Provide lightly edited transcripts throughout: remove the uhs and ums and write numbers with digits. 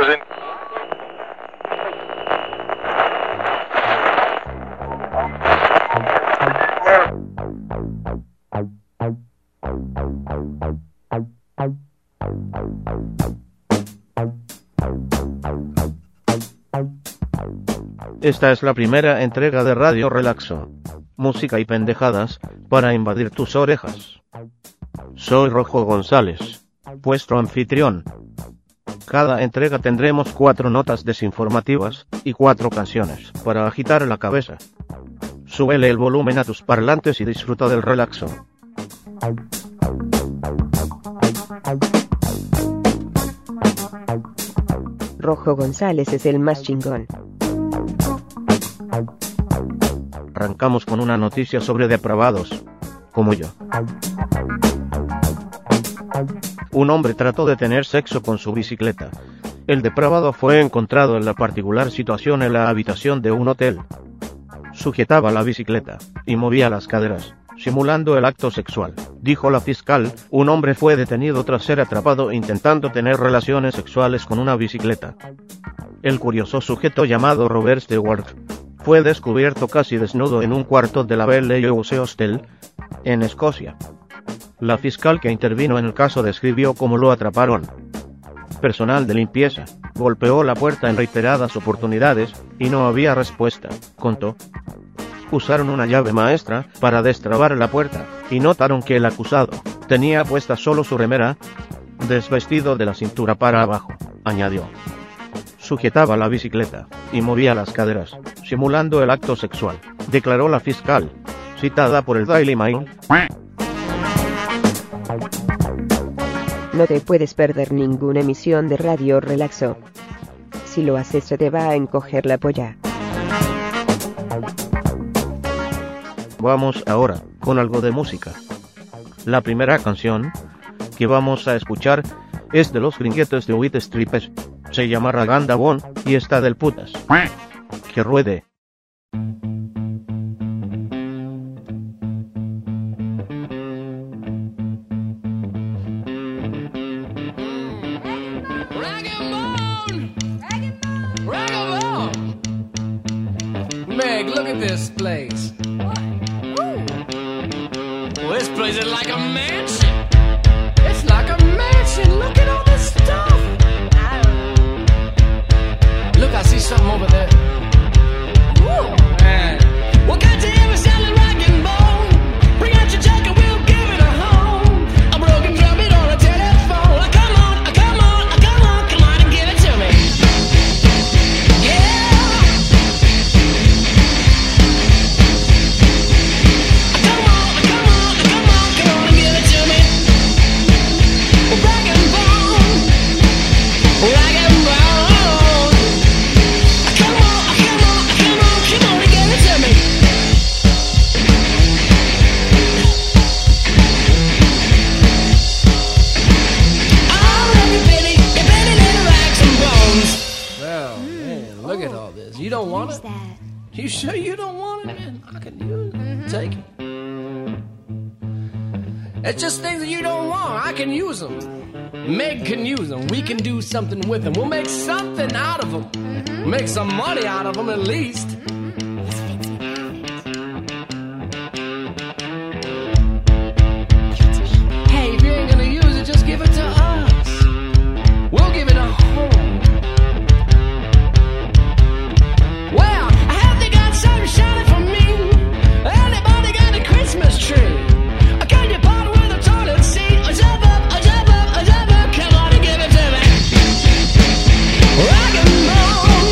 cruising. Esta es la primera entrega de Radio Relaxo. Música y pendejadas para invadir tus orejas. Soy Rojo González, vuestro anfitrión. Cada entrega tendremos 4 notas desinformativas y 4 canciones para agitar la cabeza. Súbele el volumen a tus parlantes y disfruta del relaxo. Rojo González es el más chingón. Arrancamos con una noticia sobre depravados, como yo. Un hombre trató de tener sexo con su bicicleta. El depravado fue encontrado en la particular situación en la habitación de un hotel. Sujetaba la bicicleta y movía las caderas, simulando el acto sexual. Dijo la fiscal, un hombre fue detenido tras ser atrapado intentando tener relaciones sexuales con una bicicleta. El curioso sujeto llamado Robert Stewart fue descubierto casi desnudo en un cuarto de la Belle House Hostel, en Escocia. La fiscal que intervino en el caso describió cómo lo atraparon. Personal de limpieza golpeó la puerta en reiteradas oportunidades y no había respuesta, contó. Usaron una llave maestra para destrabar la puerta y notaron que el acusado tenía puesta solo su remera, desvestido de la cintura para abajo, añadió. Sujetaba la bicicleta y movía las caderas, simulando el acto sexual, declaró la fiscal, citada por el Daily Mail. No te puedes perder ninguna emisión de Radio Relaxo. Si lo haces se te va a encoger la polla. Vamos ahora con algo de música. La primera canción que vamos a escuchar es de los gringuetes de White Stripes. Se llama Raganda Bone y está del putas. Que ruede. Meg, look at this place. Well, this place is like a mansion. It's like a mansion. Look at all this stuff. Look, I see something over there. Woo, man. Well, got to hear a solid rock and bone. Bring out your junk and we'll give it a home. A broken trumpet on a telephone. Come on, come on, come on, come on and give it to me. Yeah. Come on, come on, come on, come on and give it to me. Rock and bone, rock and bone. Come on, come on, come on, come on and give it to me. Oh, you pretty little rocks and bones. Well, man, look at all this. You don't want it? You sure you don't want it, man? I can use it. Take it. It's just things that you don't want. I can use them. Meg can use them. We can do something with them. We'll make something out of them. Make some money out of them at least. Hey, if you ain't gonna use it, just give it to us. We'll give it a home. Well, I have they got something shining for me. Anybody got a Christmas tree? Can you part with a toilet seat? A jump up, a jump up, a jump up. Come on and give it to me. Rock and roll.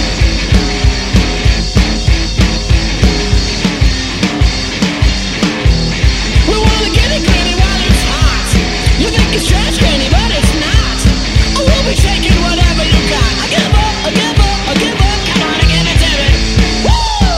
We wanna get it candy while it's hot. You think it's trash candy, but it's not. We'll be taking whatever you got. I give up, I give up, I give up. Come on and give it to me. Woo!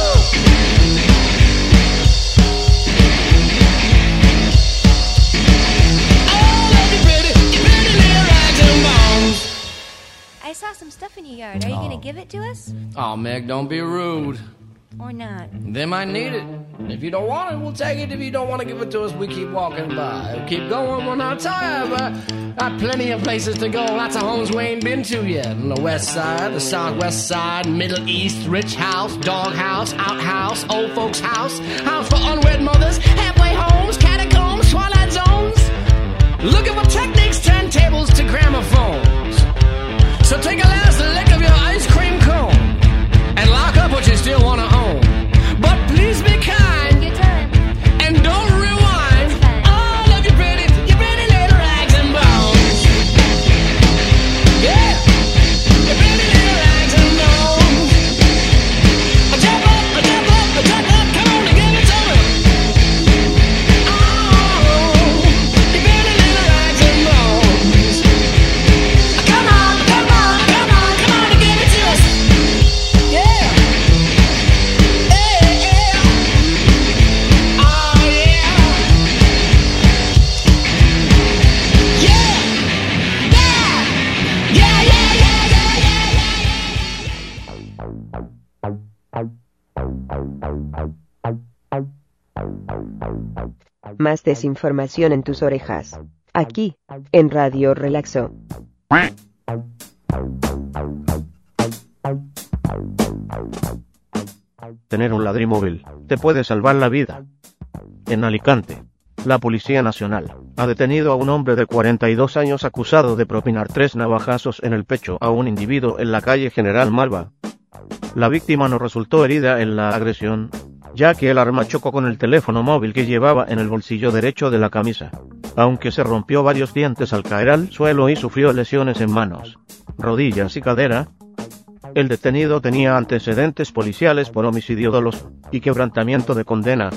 I saw some stuff in your yard. Are you going to give it to us? Oh, Meg, don't be rude. Or not? They might need it. If you don't want it, we'll take it. If you don't want to give it to us, we keep walking by. We'll keep going, we're not tired, but Got plenty of places to go, lots of homes we ain't been to yet. On the west side, the southwest side, Middle East, rich house, dog house, outhouse, old folks house, house for unwed mothers, halfway homes, catacombs, twilight zones. Looking for techniques, turntables to gramophones. So take a last lick of your ice cream cone and lock up what you still wanna own. But please be kind Your time. and don't rewind all of your pretty little rags and bones. Yeah, your pretty little rags and bones. Jump up, jump up, jump up, come on and give it to me. Oh, your pretty little rags and bones. Come on, come on, come on, come on and give it to us. Yeah. Yeah, yeah. Oh, yeah. Yeah. Yeah. Yeah, yeah, Más desinformación en tus orejas. Aquí, en Radio Relaxo. Tener un ladrimóvil te puede salvar la vida. En Alicante, la Policía Nacional ha detenido a un hombre de 42 años acusado de propinar 3 navajazos en el pecho a un individuo en la calle General Malva. La víctima no resultó herida en la agresión, ya que el arma chocó con el teléfono móvil que llevaba en el bolsillo derecho de la camisa, aunque se rompió varios dientes al caer al suelo y sufrió lesiones en manos, rodillas y cadera. El detenido tenía antecedentes policiales por homicidio doloso y quebrantamiento de condena.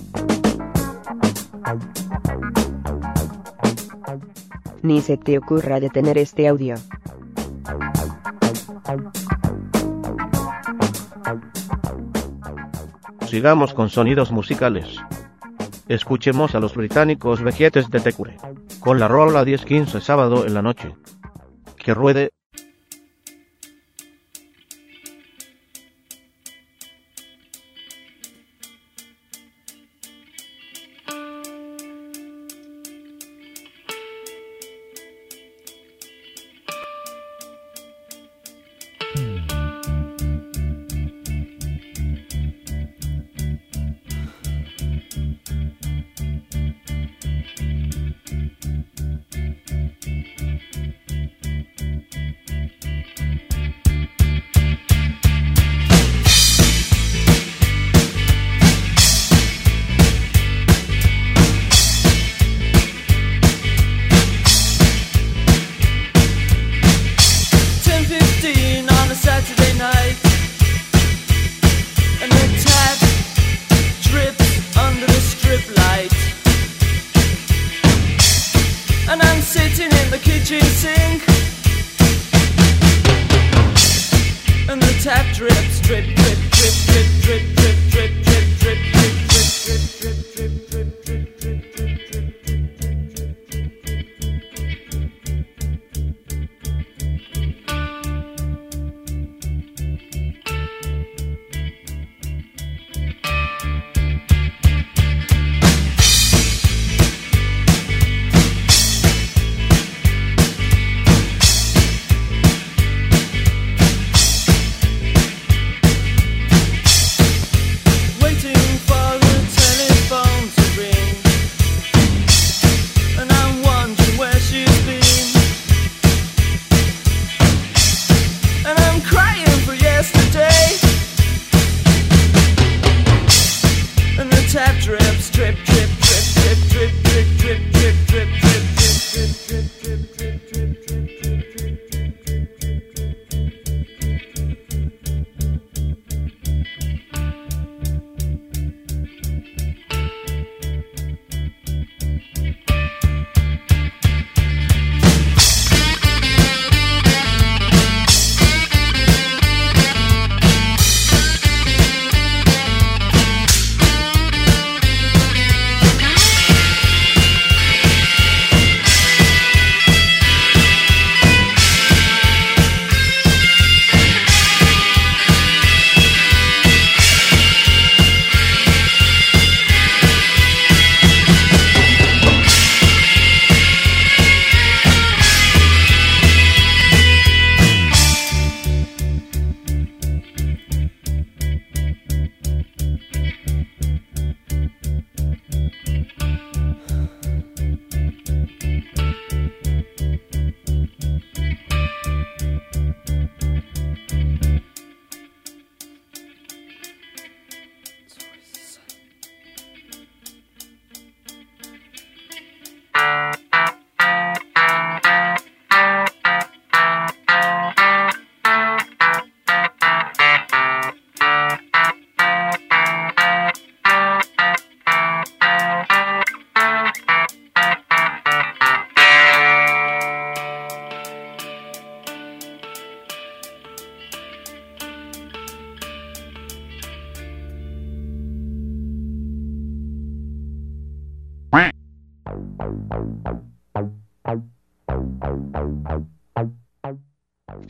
Ni se te ocurra detener este audio. Sigamos con sonidos musicales. Escuchemos a los británicos Vejetes de Tecure, con la rola 10-15 sábado en la noche. Que ruede.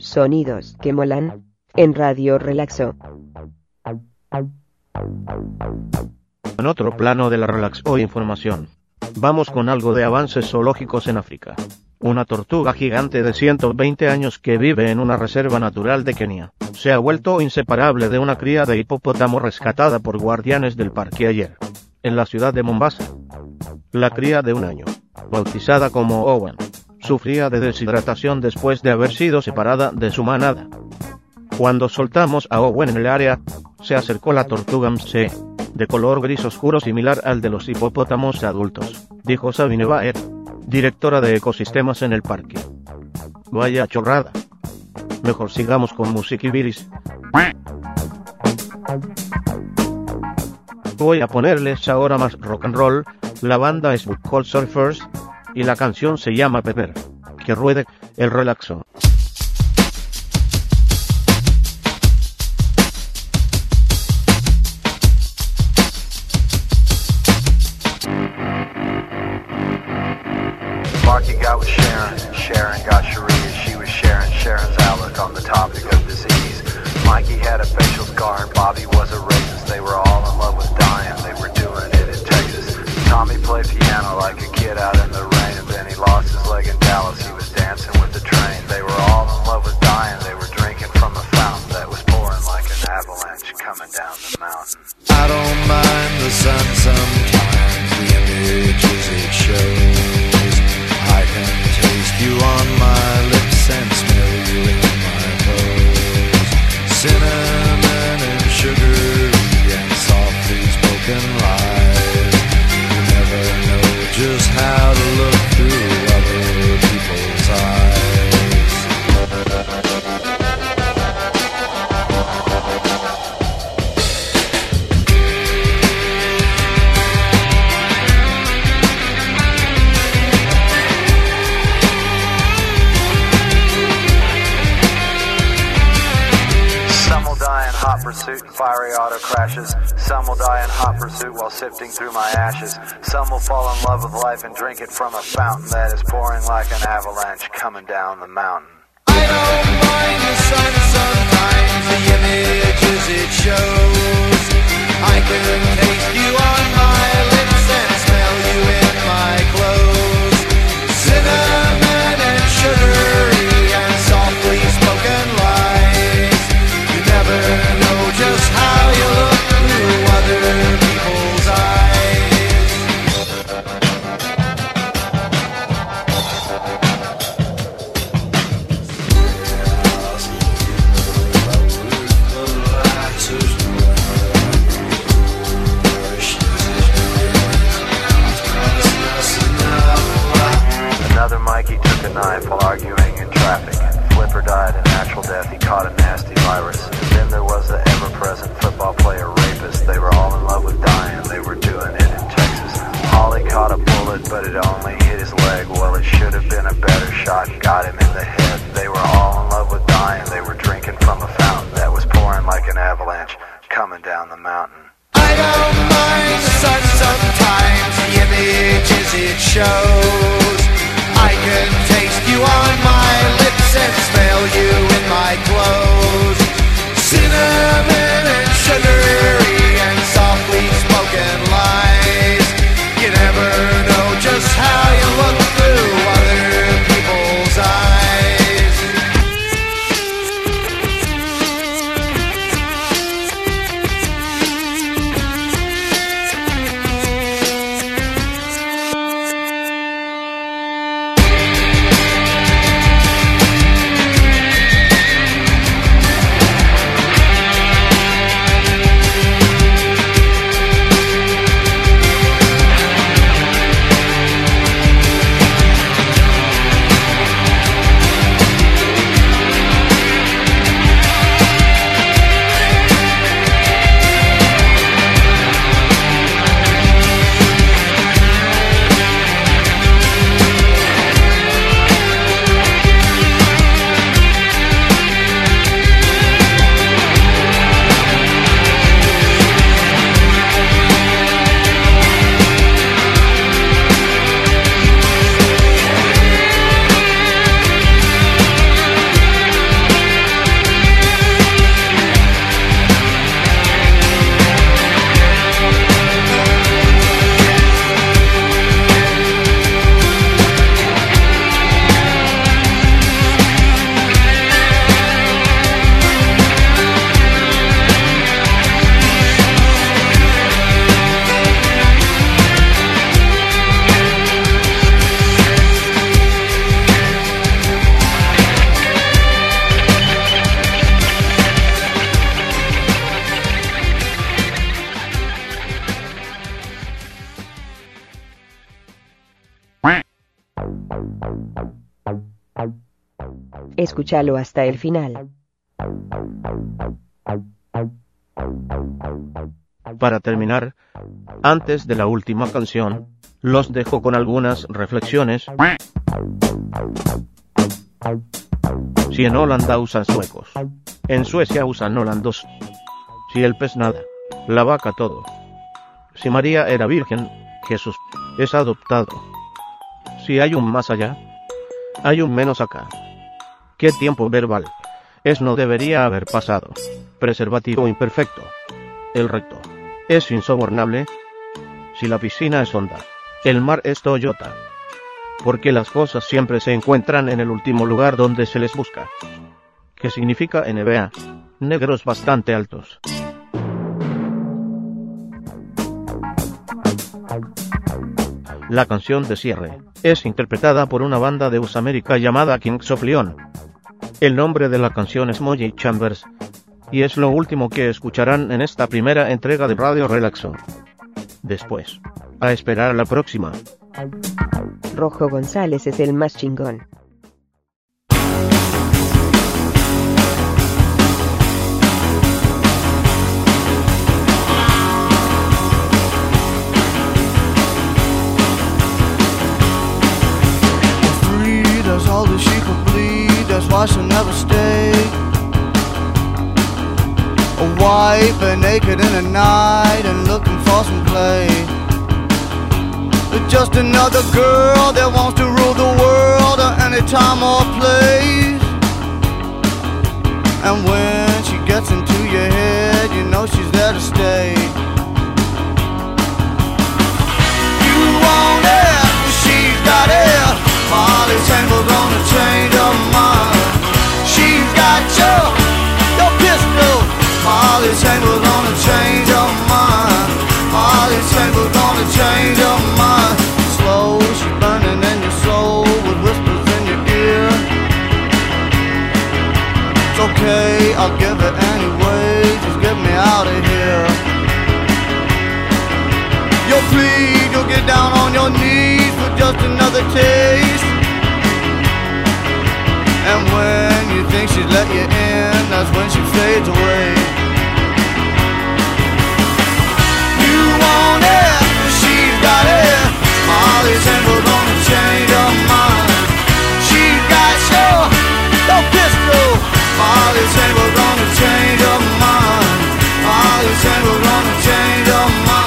Sonidos que molan, en Radio Relaxo. En otro plano de la Relaxo información, vamos con algo de avances zoológicos en África. Una tortuga gigante de 120 años que vive en una reserva natural de Kenia se ha vuelto inseparable de una cría de hipopótamo rescatada por guardianes del parque ayer, en la ciudad de Mombasa. La cría de 1 año, bautizada como Owen, sufría de deshidratación después de haber sido separada de su manada. Cuando soltamos a Owen en el área, se acercó la tortuga MC, de color gris oscuro similar al de los hipopótamos adultos, dijo Sabine Baer, directora de ecosistemas en el parque. Vaya chorrada. Mejor sigamos con Musiquibiris. Voy a ponerles ahora más rock and roll. La banda es Cold Surfers y la canción se llama Pepper. Que ruede el Relaxo. Marky got with Sharon, Sharon got Sharia. She was sharing Sharon's outlook on the topic of disease. Mikey had a facial scar and Bobby was a racist. They were all in love with dying, they were doing it in Texas. Tommy played piano like a kid out in the rain, and then he lost his leg in Dallas. He was dancing with the train. They were all in love with dying, they were drinking from a fountain that was pouring like an avalanche coming down the mountain. I don't mind the sun sometimes, the images it shows. I can taste you on my lips and smell you in my clothes. Cinnamon and sugar and softly spoken lies. You never know just how to look through other people's eyes. Hot pursuit and fiery auto crashes. Some will die in hot pursuit while sifting through my ashes. Some will fall in love with life and drink it from a fountain that is pouring like an avalanche coming down the mountain. I don't mind the sun sometimes, the images it shows. I can taste you on my lips and smell you in my clothes. Cinnamon and sugary and softly spoken lies. You never know just how you look through other people's eyes. Another Mikey took a knife while arguing in traffic. Flipper died a natural death, he caught a nasty virus. And then there was the ever-present football player rapist. They were all in love with dying, they were doing it in Texas. Holly caught a bullet, but it only hit his leg. Well, it should have been a better shot, got him in the head. They were all in love with dying, they were drinking from a fountain that was pouring like an avalanche coming down the mountain. I don't mind the sun sometimes, the images it shows. I can taste you on my lips and smell you in my clothes. Cinnamon and sugary and softly spoken lies. You never know just how you look through other people's eyes. escúchalo hasta el final. Para terminar, antes de la última canción, los dejo con algunas reflexiones. Si en Holanda usan suecos, en Suecia usan holandos. Si el pez nada, la vaca todo. Si María era virgen, Jesús es adoptado. Si hay un más allá, hay un menos acá. ¿Qué tiempo verbal? No debería haber pasado. Preservativo imperfecto. El recto es insobornable. Si la piscina es honda, el mar es Toyota. Porque las cosas siempre se encuentran en el último lugar donde se les busca. ¿Qué significa NBA? Negros bastante altos. La canción de cierre es interpretada por una banda de Usamérica llamada Kings of Leon. El nombre de la canción es Moji Chambers, y es lo último que escucharán en esta primera entrega de Radio Relaxo. Después, a esperar a la próxima. Rojo González es el más chingón. All that she could bleed, that's why she'll never stay. A wife and naked in the night and looking for some play. Just another girl that wants to rule the world at any time or place. And when she gets into your head, you know she's there to stay. You want it, she's got it. Molly Tangle's gonna change her mind. She's got your pistol. Molly Tangle's gonna change her mind. Molly Tangle's gonna change her mind. Slow, she's burning in your soul with whispers in your ear. It's okay, I'll give it anyway. Just get me out of here. You'll plead, you'll get down on your knees for just another taste. And when you think she's let you in, that's when she fades away. You want it, she's got it. Molly Tangle's gonna change her mind. She's got your pistol. Molly Tangle's gonna change her mind. Molly Tangle's gonna change her mind.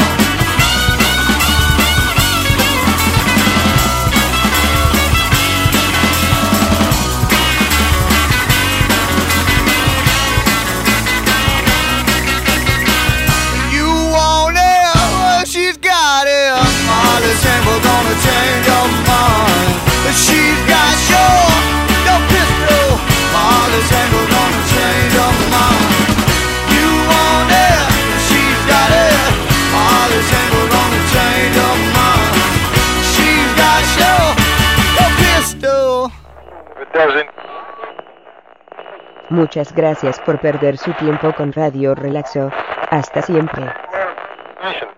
We're gonna change your mind. She's got your pistol. Molly Tangle's gonna change your mind. You want it, she's got it. Molly Tangle's gonna change your mind. She's got your pistol. It doesn't. Muchas gracias por perder su tiempo con Radio Relaxo. Hasta siempre. Mission.